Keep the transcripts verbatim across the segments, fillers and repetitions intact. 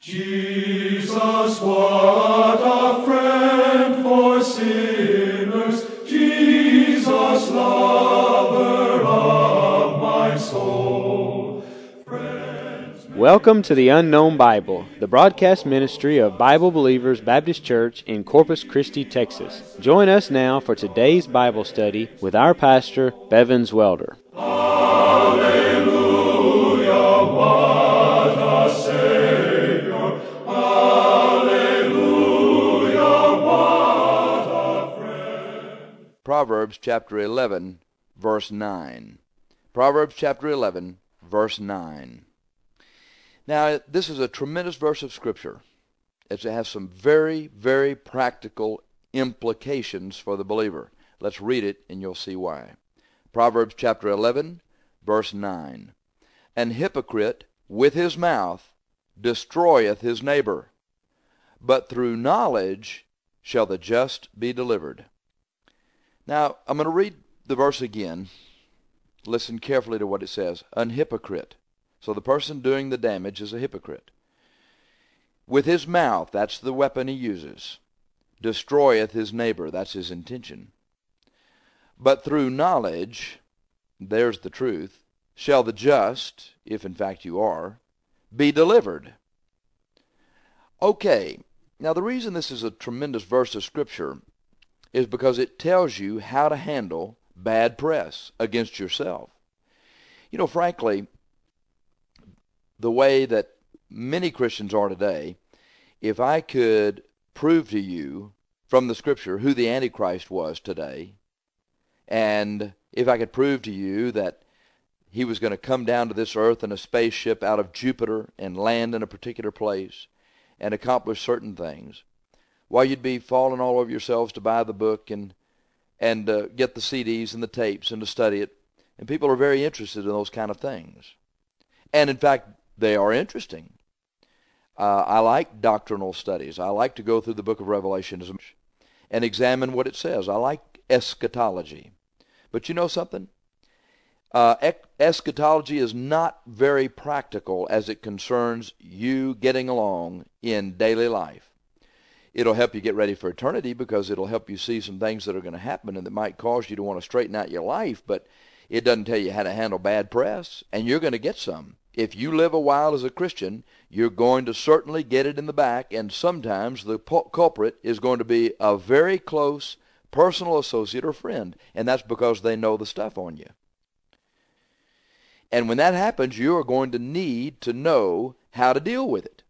Jesus, what a friend for sinners, Jesus, lover of my soul. Friends, Welcome to the Unknown Bible, the broadcast ministry of Bible Believers Baptist Church in Corpus Christi, Texas. Join us now for today's Bible study with our pastor, Bevins Welder. Hallelujah, what a Savior. Hallelujah, what a friend. Proverbs chapter eleven, verse nine. Proverbs chapter eleven, verse nine. Now, this is a tremendous verse of Scripture. It has some very, very practical implications for the believer. Let's read it, and you'll see why. Proverbs chapter eleven, verse nine. An hypocrite with his mouth destroyeth his neighbor, but through knowledge shall the just be delivered. Now, I'm going to read the verse again. Listen carefully to what it says. An hypocrite. So the person doing the damage is a hypocrite. With his mouth, that's the weapon he uses, destroyeth his neighbor, that's his intention. But through knowledge, there's the truth, shall the just, if in fact you are, be delivered. Okay, now the reason this is a tremendous verse of Scripture is because it tells you how to handle bad press against yourself. You know, frankly, the way that many Christians are today, if I could prove to you from the Scripture who the Antichrist was today, and if I could prove to you that he was going to come down to this earth in a spaceship out of Jupiter and land in a particular place and accomplish certain things, well, you'd be falling all over yourselves to buy the book and and uh, get the C Ds and the tapes and to study it. And people are very interested in those kind of things. And in fact, they are interesting. Uh, I like doctrinal studies. I like to go through the book of Revelation and examine what it says. I like eschatology. But you know something? Uh, eschatology is not very practical as it concerns you getting along in daily life. It'll help you get ready for eternity because it'll help you see some things that are going to happen and that might cause you to want to straighten out your life, but it doesn't tell you how to handle bad press, and you're going to get some. If you live a while as a Christian, you're going to certainly get it in the back, and sometimes the culprit is going to be a very close personal associate or friend, and that's because they know the stuff on you. And when that happens, you are going to need to know how to deal with it.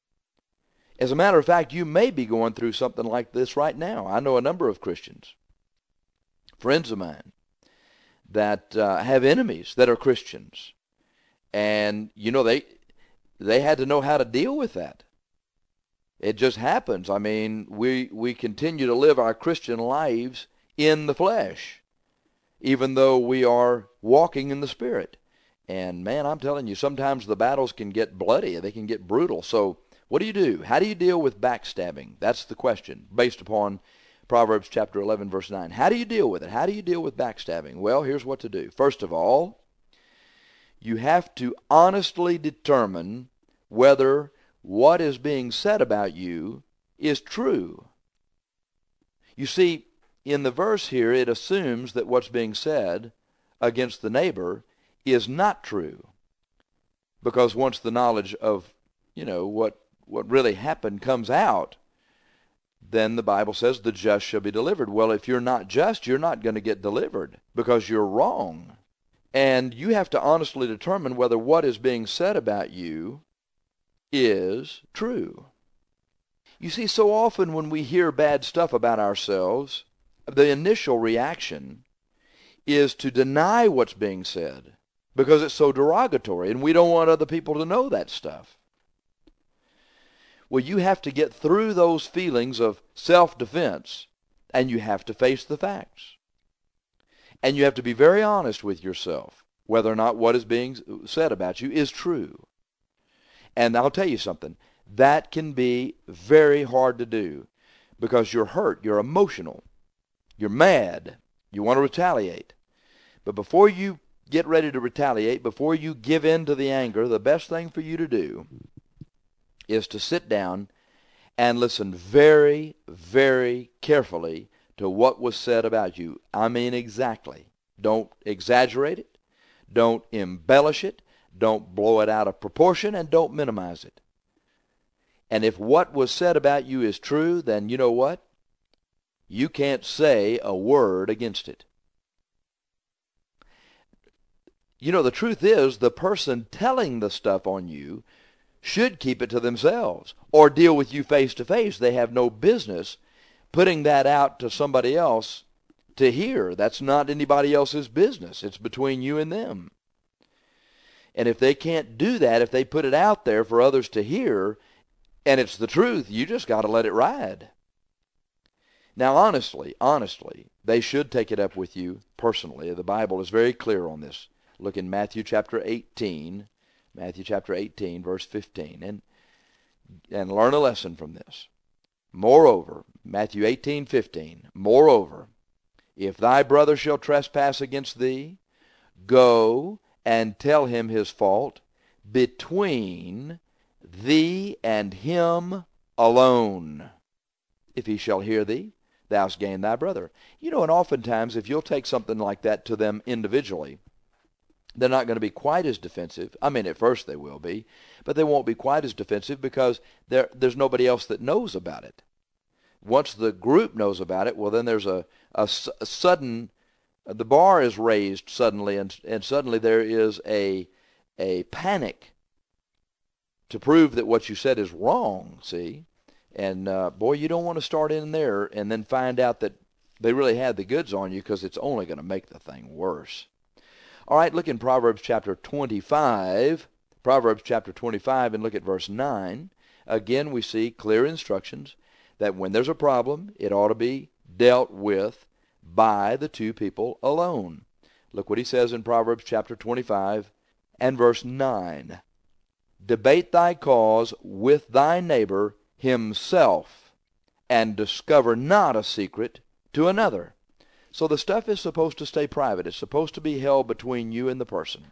As a matter of fact, you may be going through something like this right now. I know a number of Christians, friends of mine, that uh, have enemies that are Christians. And, you know, they they had to know how to deal with that. It just happens. I mean, we, we continue to live our Christian lives in the flesh, even though we are walking in the Spirit. And, man, I'm telling you, sometimes the battles can get bloody. They can get brutal. So what do you do? How do you deal with backstabbing? That's the question, based upon Proverbs chapter eleven, verse nine. How do you deal with it? How do you deal with backstabbing? Well, here's what to do. First of all, you have to honestly determine whether what is being said about you is true. You see, in the verse here, it assumes that what's being said against the neighbor is not true. Because once the knowledge of, you know, what, what really happened comes out, then the Bible says the just shall be delivered. Well, if you're not just, you're not going to get delivered because you're wrong. And you have to honestly determine whether what is being said about you is true. You see, so often when we hear bad stuff about ourselves, the initial reaction is to deny what's being said because it's so derogatory, and we don't want other people to know that stuff. Well, you have to get through those feelings of self-defense, and you have to face the facts. And you have to be very honest with yourself whether or not what is being said about you is true. And I'll tell you something, that can be very hard to do because you're hurt, you're emotional, you're mad, you want to retaliate. But before you get ready to retaliate, before you give in to the anger, the best thing for you to do is to sit down and listen very, very carefully to what was said about you. I mean exactly. Don't exaggerate it. Don't embellish it. Don't blow it out of proportion, and don't minimize it. And if what was said about you is true, then you know what? You can't say a word against it. You know, the truth is, the person telling the stuff on you should keep it to themselves or deal with you face to face. They have no business putting that out to somebody else to hear. That's not anybody else's business. It's between you and them. And if they can't do that, if they put it out there for others to hear, and it's the truth, you just got to let it ride. Now, honestly, honestly, they should take it up with you personally. The Bible is very clear on this. Look in Matthew chapter eighteen, Matthew chapter eighteen, verse fifteen, and and learn a lesson from this. Moreover, Matthew eighteen, fifteen, moreover, if thy brother shall trespass against thee, go and tell him his fault between thee and him alone. If he shall hear thee, thou hast gained thy brother. You know, and oftentimes if you'll take something like that to them individually, they're not going to be quite as defensive. I mean, at first they will be, but they won't be quite as defensive because there, there's nobody else that knows about it. Once the group knows about it, well, then there's a, a, a sudden, the bar is raised suddenly, and, and suddenly there is a, a panic to prove that what you said is wrong, see? And, uh, boy, you don't want to start in there and then find out that they really had the goods on you, because it's only going to make the thing worse. All right, look in Proverbs chapter twenty-five, Proverbs chapter twenty-five, and look at verse nine. Again, we see clear instructions that when there's a problem, it ought to be dealt with by the two people alone. Look what he says in Proverbs chapter twenty-five and verse nine. Debate thy cause with thy neighbor himself, and discover not a secret to another. So the stuff is supposed to stay private. It's supposed to be held between you and the person.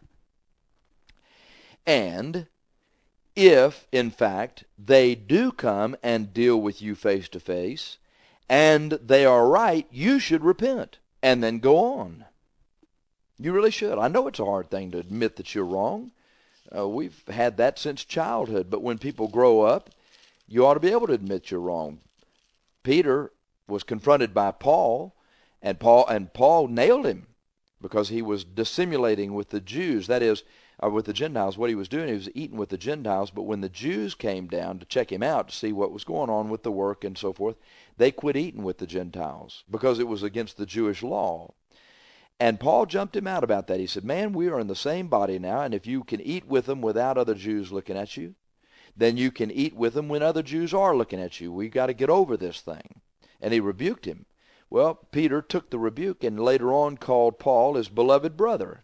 And if, in fact, they do come and deal with you face to face, and they are right, you should repent and then go on. You really should. I know it's a hard thing to admit that you're wrong. Uh, we've had that since childhood. But when people grow up, you ought to be able to admit you're wrong. Peter was confronted by Paul, and Paul and Paul nailed him because he was dissimulating with the Jews. That is, or with the Gentiles. What he was doing, he was eating with the Gentiles. But when the Jews came down to check him out to see what was going on with the work and so forth, they quit eating with the Gentiles because it was against the Jewish law. And Paul jumped him out about that. He said, man, we are in the same body now, and if you can eat with them without other Jews looking at you, then you can eat with them when other Jews are looking at you. We've got to get over this thing. And he rebuked him. Well, Peter took the rebuke and later on called Paul his beloved brother.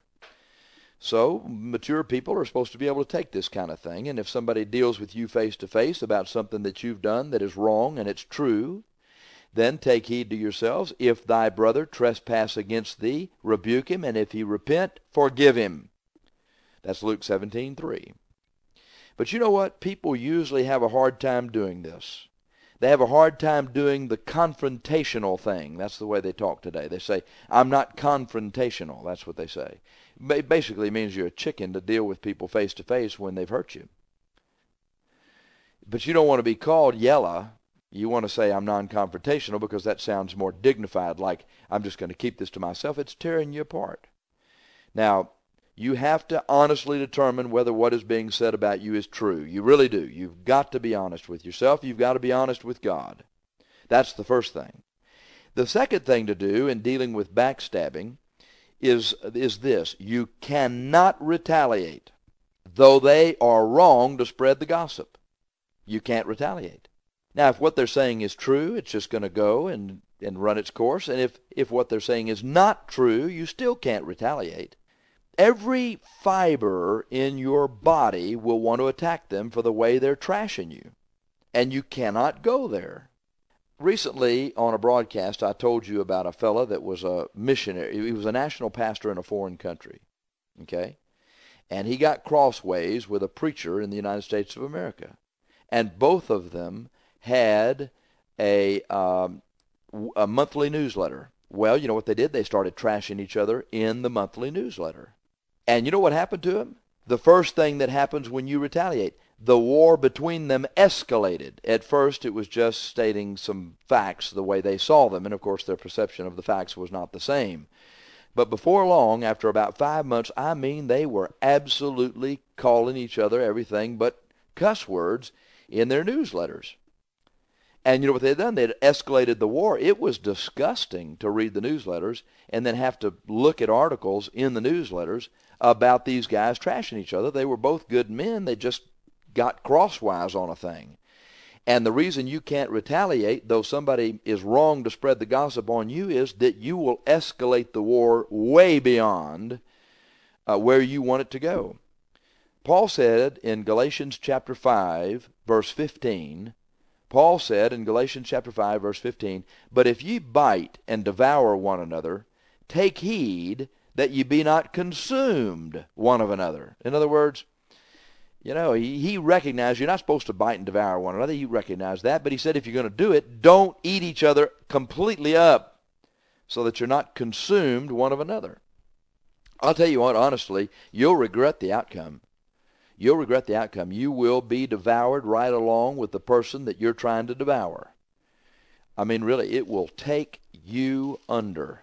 So mature people are supposed to be able to take this kind of thing. And if somebody deals with you face to face about something that you've done that is wrong and it's true, then take heed to yourselves. If thy brother trespass against thee, rebuke him, and if he repent, forgive him. That's Luke seventeen three. But you know what? People usually have a hard time doing this. They have a hard time doing the confrontational thing. That's the way they talk today. They say, I'm not confrontational. That's what they say. It basically means you're a chicken to deal with people face to face when they've hurt you. But you don't want to be called yella. You want to say, I'm non-confrontational, because that sounds more dignified, like I'm just going to keep this to myself. It's tearing you apart. Now, you have to honestly determine whether what is being said about you is true. You really do. You've got to be honest with yourself. You've got to be honest with God. That's the first thing. The second thing to do in dealing with backstabbing is, is this. You cannot retaliate, though they are wrong to spread the gossip. You can't retaliate. Now, if what they're saying is true, it's just going to go and, and run its course. And if, if what they're saying is not true, you still can't retaliate. Every fiber in your body will want to attack them for the way they're trashing you. And you cannot go there. Recently, on a broadcast, I told you about a fellow that was a missionary. He was a national pastor in a foreign country. Okay? And he got crossways with a preacher in the United States of America. and both of them had a, um, a monthly newsletter. Well, you know what they did? They started trashing each other in the monthly newsletter. And you know what happened to them? The first thing that happens when you retaliate, the war between them escalated. At first, it was just stating some facts the way they saw them, and of course their perception of the facts was not the same. But before long, after about five months, I mean, they were absolutely calling each other everything but cuss words in their newsletters. And you know what they had done? They had escalated the war. It was disgusting to read the newsletters and then have to look at articles in the newsletters about these guys trashing each other. They were both good men. They just got crosswise on a thing. And the reason you can't retaliate, though somebody is wrong to spread the gossip on you, is that you will escalate the war way beyond uh, where you want it to go. Paul said in Galatians chapter five, verse fifteen, Paul said in Galatians chapter five, verse fifteen, "But if ye bite and devour one another, take heed that ye be not consumed one of another." In other words, you know, he, he recognized you're not supposed to bite and devour one another. He recognized that, but he said if you're going to do it, don't eat each other completely up so that you're not consumed one of another. I'll tell you what, honestly, you'll regret the outcome. You'll regret the outcome. You will be devoured right along with the person that you're trying to devour. I mean, really, it will take you under.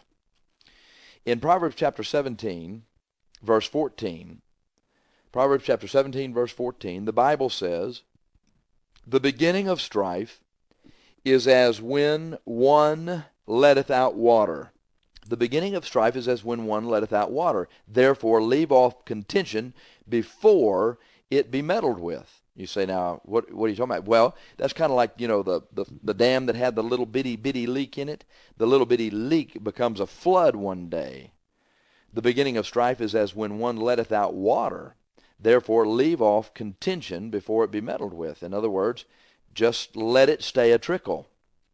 In Proverbs chapter seventeen, verse fourteen, Proverbs chapter seventeen, verse fourteen, the Bible says, "The beginning of strife is as when one letteth out water." The beginning of strife is as when one letteth out water. Therefore, leave off contention before it be meddled with. You say, now, what, what are you talking about? Well, that's kind of like, you know, the, the, the dam that had the little bitty bitty leak in it. The little bitty leak becomes a flood one day. The beginning of strife is as when one letteth out water. Therefore, leave off contention before it be meddled with. In other words, just let it stay a trickle.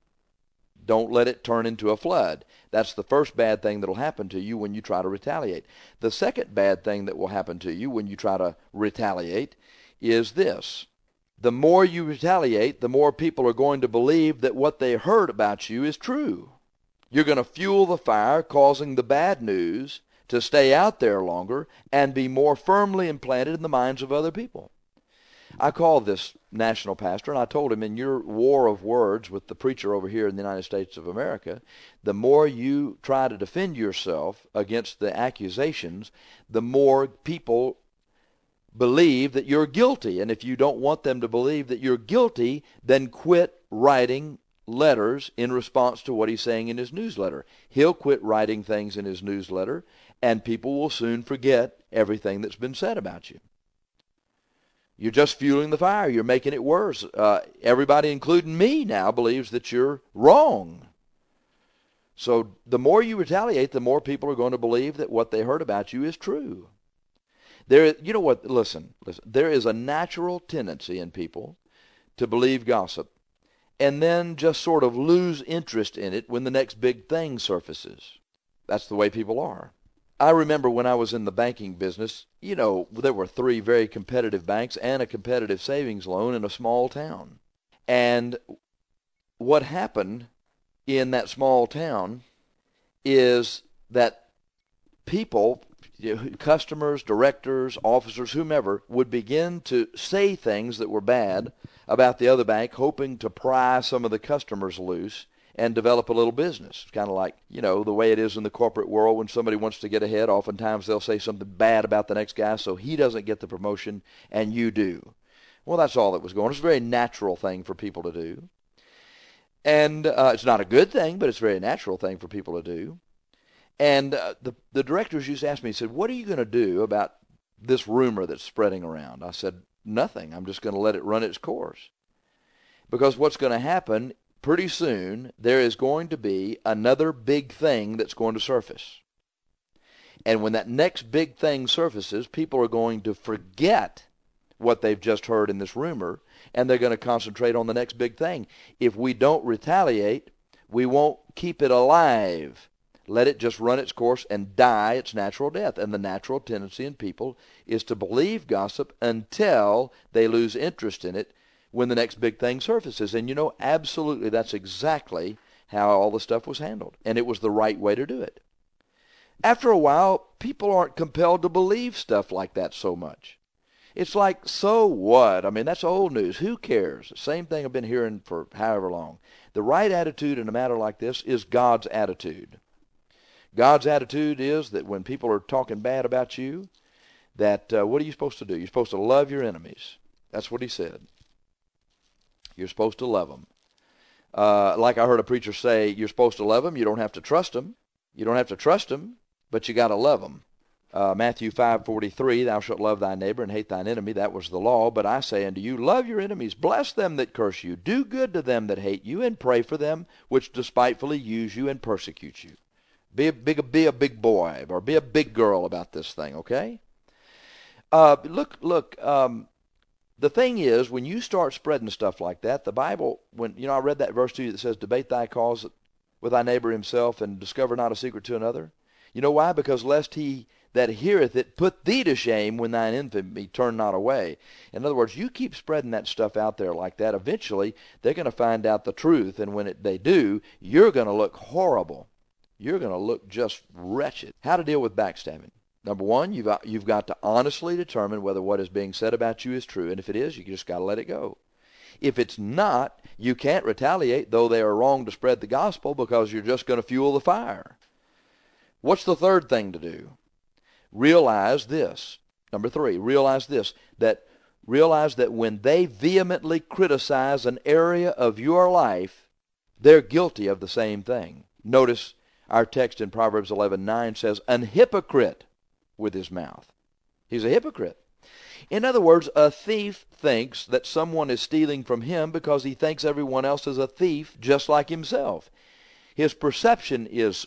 Don't let it turn into a flood. That's the first bad thing that will happen to you when you try to retaliate. The second bad thing that will happen to you when you try to retaliate is this. The more you retaliate, the more people are going to believe that what they heard about you is true. You're going to fuel the fire, causing the bad news to stay out there longer and be more firmly implanted in the minds of other people. I called this national pastor, and I told him, in your war of words with the preacher over here in the United States of America, the more you try to defend yourself against the accusations, the more people believe that you're guilty. And if you don't want them to believe that you're guilty, then quit writing letters in response to what he's saying in his newsletter. He'll quit writing things in his newsletter, and people will soon forget everything that's been said about you. You're just fueling the fire. You're making it worse. Uh, everybody, including me now, believes that you're wrong. So the more you retaliate, the more people are going to believe that what they heard about you is true. There, you know what? Listen, listen. There is a natural tendency in people to believe gossip and then just sort of lose interest in it when the next big thing surfaces. That's the way people are. I remember when I was in the banking business, you know, there were three very competitive banks and a competitive savings loan in a small town. And what happened in that small town is that people, customers, directors, officers, whomever, would begin to say things that were bad about the other bank, hoping to pry some of the customers loose and develop a little business. It's kind of like, you know, the way it is in the corporate world. When somebody wants to get ahead, oftentimes they'll say something bad about the next guy so he doesn't get the promotion and you do. Well, that's all that was going on. It's a very natural thing for people to do. And uh, it's not a good thing, but it's a very natural thing for people to do. And uh, the, the directors used to ask me, he said, what are you going to do about this rumor that's spreading around? I said, nothing. I'm just going to let it run its course. Because what's going to happen, pretty soon, there is going to be another big thing that's going to surface. And when that next big thing surfaces, people are going to forget what they've just heard in this rumor, and they're going to concentrate on the next big thing. If we don't retaliate, we won't keep it alive. Let it just run its course and die its natural death. And the natural tendency in people is to believe gossip until they lose interest in it, when the next big thing surfaces. And you know, absolutely, that's exactly how all the stuff was handled. And it was the right way to do it. After a while, people aren't compelled to believe stuff like that so much. It's like, so what? I mean, that's old news. Who cares? Same thing I've been hearing for however long. The right attitude in a matter like this is God's attitude. God's attitude is that when people are talking bad about you, that uh, what are you supposed to do? You're supposed to love your enemies. That's what he said. You're supposed to love them. Uh, like I heard a preacher say, you're supposed to love them. You don't have to trust them. You don't have to trust them, but you got to love them. Uh, Matthew five forty-three, thou shalt love thy neighbor and hate thine enemy. That was the law. But I say unto you, love your enemies, bless them that curse you, do good to them that hate you, and pray for them which despitefully use you and persecute you. Be a big, be a big boy, or be a big girl about this thing, okay? Uh, look, look, um, the thing is, when you start spreading stuff like that, the Bible, when, you know, I read that verse to you that says, debate thy cause with thy neighbor himself, and discover not a secret to another. You know why? Because lest he that heareth it put thee to shame when thine infamy turn not away. In other words, you keep spreading that stuff out there like that, eventually they're going to find out the truth, and when it, they do, you're going to look horrible. You're going to look just wretched. How to deal with backstabbing. Number one, you've, you've got to honestly determine whether what is being said about you is true, and if it is, you just got to let it go. If it's not, you can't retaliate, though they are wrong to spread the gospel, because you're just going to fuel the fire. What's the third thing to do? Realize this. Number three, realize this, that realize that when they vehemently criticize an area of your life, they're guilty of the same thing. Notice our text in Proverbs eleven nine says, an hypocrite with his mouth. He's a hypocrite. In other words, a thief thinks that someone is stealing from him because he thinks everyone else is a thief just like himself. His perception is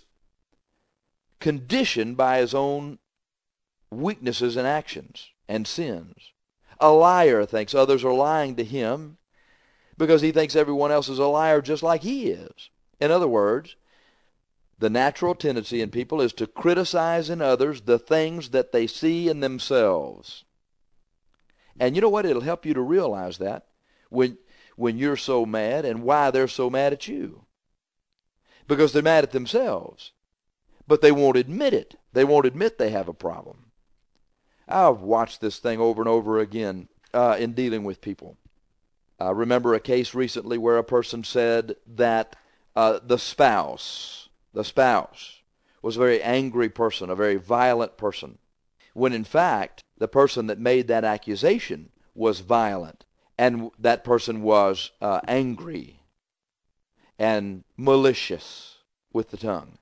conditioned by his own weaknesses and actions and sins. A liar thinks others are lying to him because he thinks everyone else is a liar just like he is. In other words, the natural tendency in people is to criticize in others the things that they see in themselves. And you know what? It'll help you to realize that when, when you're so mad, and why they're so mad at you. Because they're mad at themselves. But they won't admit it. They won't admit they have a problem. I've watched this thing over and over again uh, in dealing with people. I remember a case recently where a person said that uh, the spouse, the spouse was a very angry person, a very violent person, when in fact the person that made that accusation was violent, and that person was uh, angry and malicious with the tongue.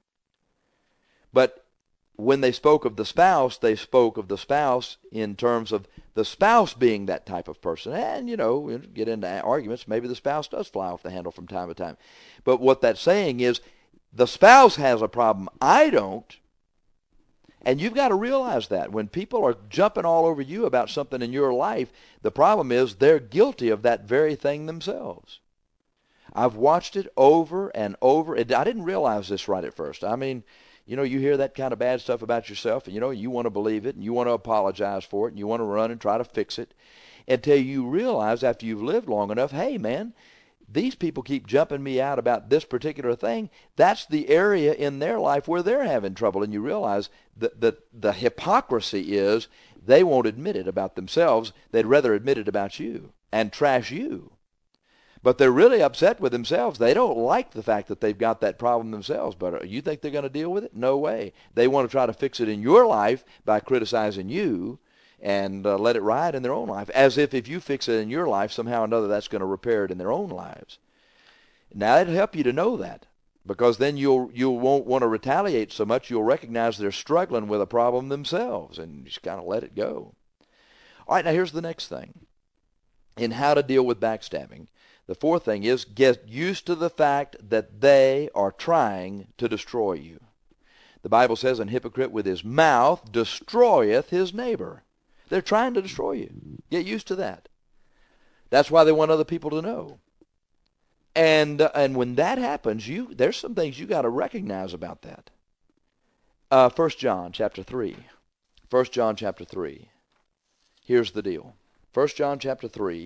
But when they spoke of the spouse, they spoke of the spouse in terms of the spouse being that type of person. And, you know, get into arguments, maybe the spouse does fly off the handle from time to time. But what that's saying is, the spouse has a problem, I don't. And you've got to realize that. When people are jumping all over you about something in your life, the problem is they're guilty of that very thing themselves. I've watched it over and over. I didn't realize this right at first. I mean, you know, you hear that kind of bad stuff about yourself, and, you know, you want to believe it, and you want to apologize for it, and you want to run and try to fix it, until you realize after you've lived long enough, hey, man, these people keep jumping me out about this particular thing. That's the area in their life where they're having trouble. And you realize that the, the hypocrisy is they won't admit it about themselves. They'd rather admit it about you and trash you. But they're really upset with themselves. They don't like the fact that they've got that problem themselves. But you think they're going to deal with it? No way. They want to try to fix it in your life by criticizing you and uh, let it ride in their own life, as if if you fix it in your life, somehow or another that's going to repair it in their own lives. Now, it'll help you to know that, because then you'll, you won't want to retaliate so much. You'll recognize they're struggling with a problem themselves, and just kind of let it go. All right, now here's the next thing. In how to deal with backstabbing, the fourth thing is get used to the fact that they are trying to destroy you. The Bible says, an hypocrite with his mouth destroyeth his neighbor. They're trying to destroy you. Get used to that. That's why they want other people to know. And uh, and when that happens, you there's some things you got to recognize about that. Uh, First John chapter three. First John chapter three. Here's the deal. First John chapter three.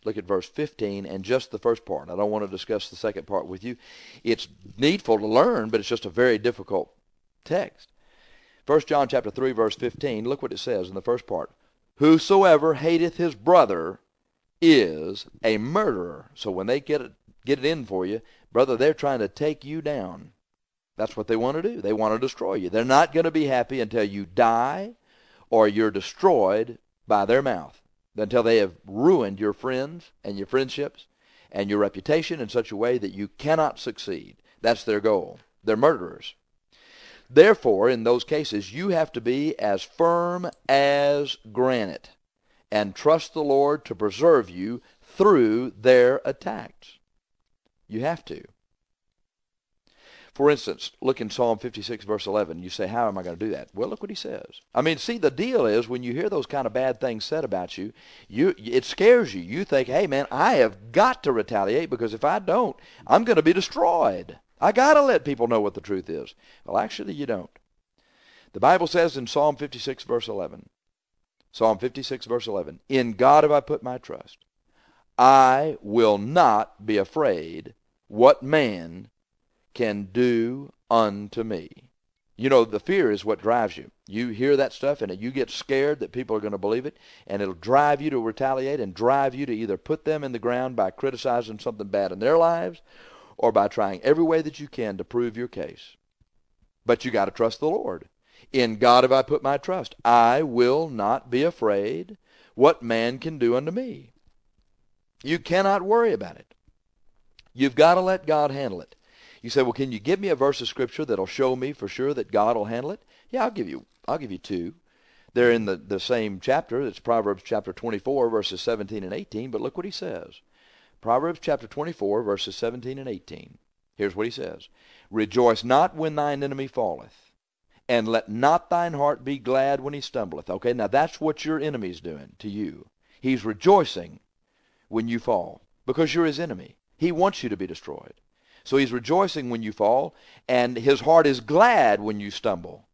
look at verse fifteen and just the first part. I don't want to discuss the second part with you. It's needful to learn, but it's just a very difficult text. First John chapter three, verse fifteen, look what it says in the first part. Whosoever hateth his brother is a murderer. So when they get it, get it in for you, brother, they're trying to take you down. That's what they want to do. They want to destroy you. They're not going to be happy until you die or you're destroyed by their mouth, until they have ruined your friends and your friendships and your reputation in such a way that you cannot succeed. That's their goal. They're murderers. Therefore, in those cases, you have to be as firm as granite and trust the Lord to preserve you through their attacks. You have to. For instance, look in Psalm fifty-six, verse eleven. You say, how am I going to do that? Well, look what he says. I mean, see, the deal is when you hear those kind of bad things said about you, you it scares you. You think, hey, man, I have got to retaliate because if I don't, I'm going to be destroyed. I got to let people know what the truth is. Well, actually, you don't. The Bible says in Psalm fifty-six, verse eleven, Psalm fifty-six, verse eleven, in God have I put my trust. I will not be afraid what man can do unto me. You know, the fear is what drives you. You hear that stuff and you get scared that people are going to believe it, and it'll drive you to retaliate and drive you to either put them in the ground by criticizing something bad in their lives or by trying every way that you can to prove your case. But you got to trust the Lord. In God have I put my trust. I will not be afraid what man can do unto me. You cannot worry about it. You've got to let God handle it. You say, well, can you give me a verse of Scripture that'll show me for sure that God will handle it? Yeah, I'll give you I'll give you two. They're in the, the same chapter. It's Proverbs chapter twenty-four, verses seventeen and eighteen. But look what he says. Proverbs chapter twenty-four, verses seventeen and eighteen. Here's what he says. Rejoice not when thine enemy falleth, and let not thine heart be glad when he stumbleth. Okay, now that's what your enemy's doing to you. He's rejoicing when you fall because you're his enemy. He wants you to be destroyed. So he's rejoicing when you fall, and his heart is glad when you stumble.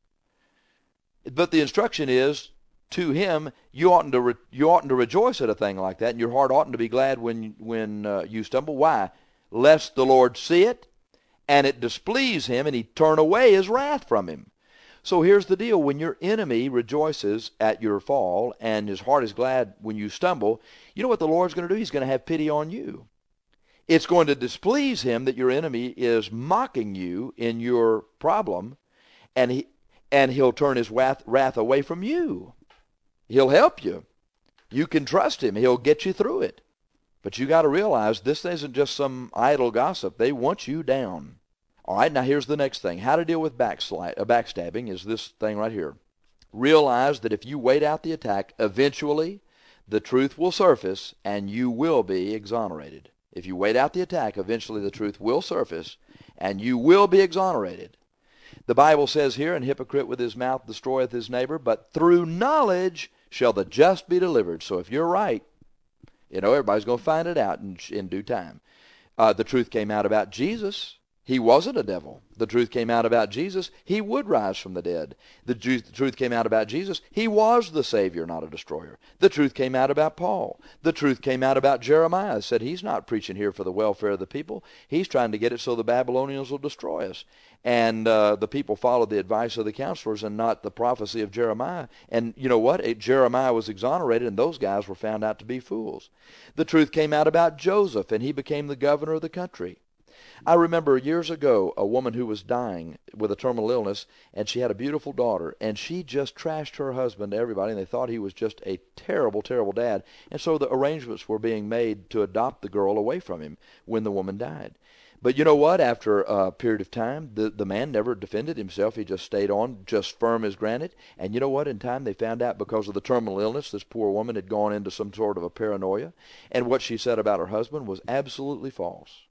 But the instruction is, to him, you oughtn't to re- you oughtn't to rejoice at a thing like that, and your heart oughtn't to be glad when when uh, you stumble. Why? Lest the Lord see it, and it displease him, and he turn away his wrath from him. So here's the deal. When your enemy rejoices at your fall, and his heart is glad when you stumble, you know what the Lord's going to do? He's going to have pity on you. It's going to displease him that your enemy is mocking you in your problem, and he and he'll turn his wrath, wrath away from you. He'll help you. You can trust him. He'll get you through it. But you got to realize this isn't just some idle gossip. They want you down. All right, now here's the next thing. How to deal with backslide, uh, backstabbing is this thing right here. Realize that if you wait out the attack, eventually the truth will surface and you will be exonerated. If you wait out the attack, eventually the truth will surface, and you will be exonerated. The Bible says here, an hypocrite with his mouth destroyeth his neighbor, but through knowledge shall the just be delivered. So if you're right, you know, everybody's going to find it out in, in due time. Uh, the truth came out about Jesus. He wasn't a devil. The truth came out about Jesus. He would rise from the dead. The, the truth came out about Jesus. He was the Savior, not a destroyer. The truth came out about Paul. The truth came out about Jeremiah. Said he's not preaching here for the welfare of the people. He's trying to get it so the Babylonians will destroy us. And uh, the people followed the advice of the counselors and not the prophecy of Jeremiah. And you know what? It, Jeremiah was exonerated, and those guys were found out to be fools. The truth came out about Joseph, and he became the governor of the country. I remember years ago a woman who was dying with a terminal illness, and she had a beautiful daughter, and she just trashed her husband to everybody, and they thought he was just a terrible, terrible dad. And so the arrangements were being made to adopt the girl away from him when the woman died. But you know what? After a period of time, the, the man never defended himself. He just stayed on, just firm as granite. And you know what? In time, they found out because of the terminal illness, this poor woman had gone into some sort of a paranoia, and what she said about her husband was absolutely false.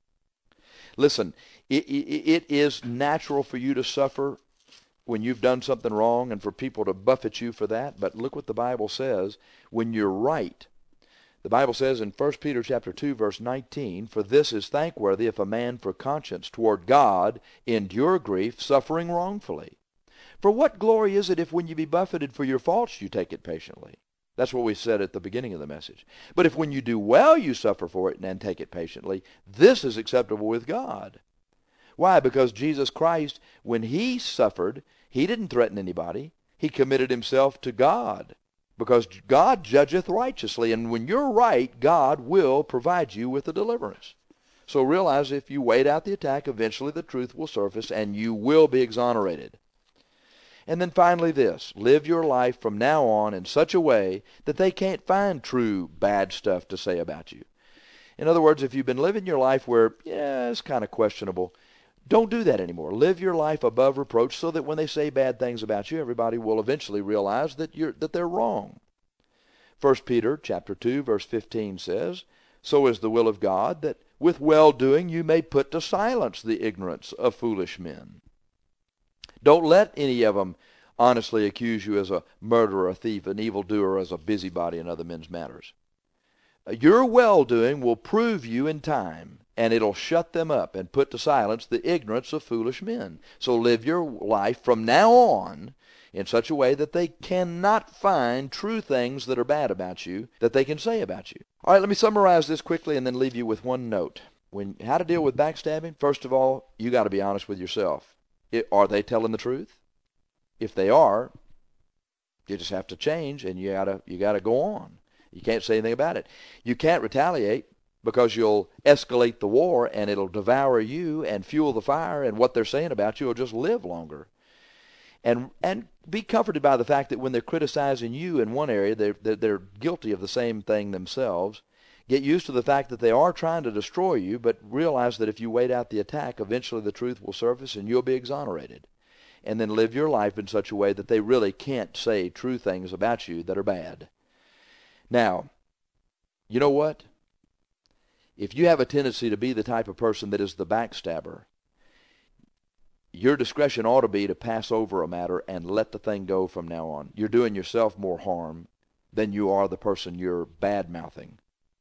Listen, it, it, it is natural for you to suffer when you've done something wrong and for people to buffet you for that. But look what the Bible says when you're right. The Bible says in First Peter chapter two, verse nineteen, for this is thankworthy if a man for conscience toward God endure grief, suffering wrongfully. For what glory is it if when you be buffeted for your faults you take it patiently? That's what we said at the beginning of the message. But if when you do well you suffer for it and take it patiently, this is acceptable with God. Why? Because Jesus Christ, when he suffered, he didn't threaten anybody. He committed himself to God. Because God judgeth righteously, and when you're right, God will provide you with the deliverance. So realize if you wait out the attack, eventually the truth will surface and you will be exonerated. And then finally this, live your life from now on in such a way that they can't find true bad stuff to say about you. In other words, if you've been living your life where, yeah, it's kind of questionable, don't do that anymore. Live your life above reproach so that when they say bad things about you, everybody will eventually realize that you're that they're wrong. First Peter chapter two, verse fifteen says, "So is the will of God, that with well-doing you may put to silence the ignorance of foolish men." Don't let any of them honestly accuse you as a murderer, a thief, an evildoer, as a busybody in other men's matters. Your well-doing will prove you in time, and it'll shut them up and put to silence the ignorance of foolish men. So live your life from now on in such a way that they cannot find true things that are bad about you that they can say about you. All right, let me summarize this quickly and then leave you with one note. When how to deal with backstabbing? First of all, you got to be honest with yourself. It, are they telling the truth? If they are, you just have to change, and you gotta you gotta go on. You can't say anything about it. You can't retaliate because you'll escalate the war, and it'll devour you and fuel the fire, and what they're saying about you will just live longer. And and be comforted by the fact that when they're criticizing you in one area, they're, they're, they're guilty of the same thing themselves. Get used to the fact that they are trying to destroy you, but realize that if you wait out the attack, eventually the truth will surface and you'll be exonerated. And then live your life in such a way that they really can't say true things about you that are bad. Now, you know what? If you have a tendency to be the type of person that is the backstabber, your discretion ought to be to pass over a matter and let the thing go from now on. You're doing yourself more harm than you are the person you're bad-mouthing.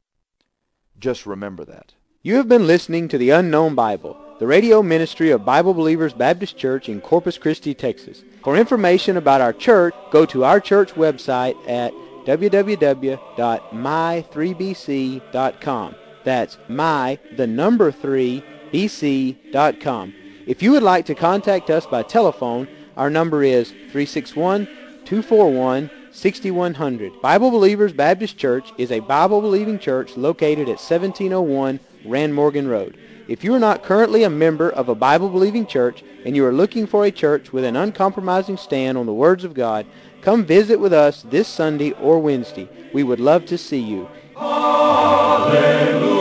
Just remember that. You have been listening to The Unknown Bible, the radio ministry of Bible Believers Baptist Church in Corpus Christi, Texas. For information about our church, go to our church website at w w w dot my three b c dot com. That's my, the number three, b c dot com. If you would like to contact us by telephone, our number is three six one, two four one, six one zero zero. Bible Believers Baptist Church is a Bible-believing church located at seventeen oh one Rand Morgan Road. If you are not currently a member of a Bible-believing church and you are looking for a church with an uncompromising stand on the words of God, come visit with us this Sunday or Wednesday. We would love to see you. Hallelujah.